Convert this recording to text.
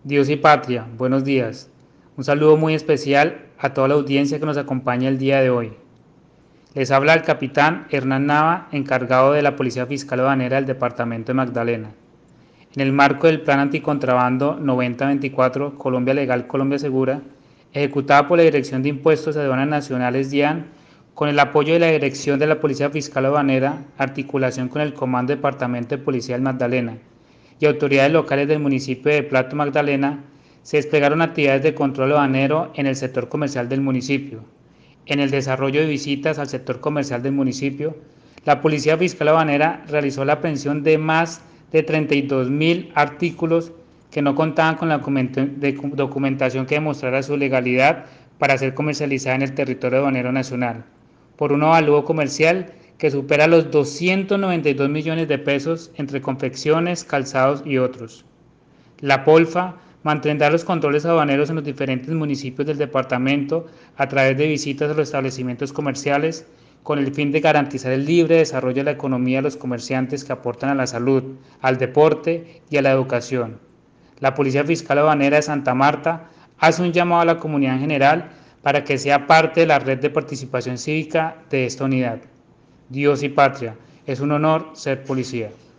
Dios y patria, buenos días. Un saludo muy especial a toda la audiencia que nos acompaña el día de hoy. Les habla el capitán Hernán Nava, encargado de la Policía Fiscal Aduanera del Departamento de Magdalena. En el marco del Plan Anticontrabando 9024 Colombia Legal, Colombia Segura, ejecutada por la Dirección de Impuestos y Aduanas Nacionales DIAN, con el apoyo de la Dirección de la Policía Fiscal Aduanera, articulación con el Comando Departamento de Policía del Magdalena y autoridades locales del municipio de Plato Magdalena, se desplegaron actividades de control aduanero en el sector comercial del municipio. En el desarrollo de visitas al sector comercial del municipio, la Policía Fiscal Aduanera realizó la aprehensión de más de 32.000 artículos que no contaban con la documentación que demostrara su legalidad para ser comercializada en el territorio aduanero nacional, por un avalúo comercial que supera los 292 millones de pesos entre confecciones, calzados y otros. La Polfa mantendrá los controles aduaneros en los diferentes municipios del departamento a través de visitas a los establecimientos comerciales con el fin de garantizar el libre desarrollo de la economía de los comerciantes que aportan a la salud, al deporte y a la educación. La Policía Fiscal Aduanera de Santa Marta hace un llamado a la comunidad en general para que sea parte de la red de participación cívica de esta unidad. Dios y patria, es un honor ser policía.